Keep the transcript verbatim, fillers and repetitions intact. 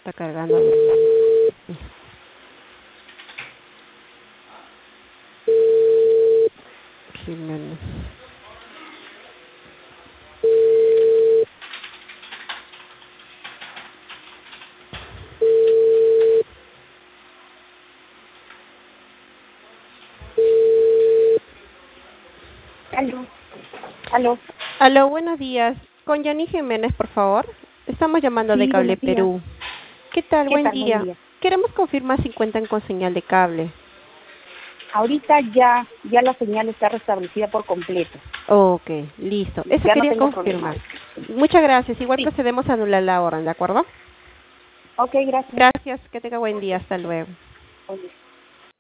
Está cargando. Jiménez. Aló. Aló. Aló, buenos días. Con Yani Jiménez, por favor. Estamos llamando de Sí, Cable buenos días. Perú. ¿Qué tal? ¿Qué Buen tal? Buen día. día. Queremos confirmar si cuentan con señal de cable. Ahorita ya, ya la señal está restablecida por completo. Ok, listo. Eso Ya no quería tengo problema. confirmar. Muchas gracias. Igual Sí. procedemos a anular la orden, ¿de acuerdo? Ok, gracias. Gracias. Que tenga buen día. Hasta luego. Oye.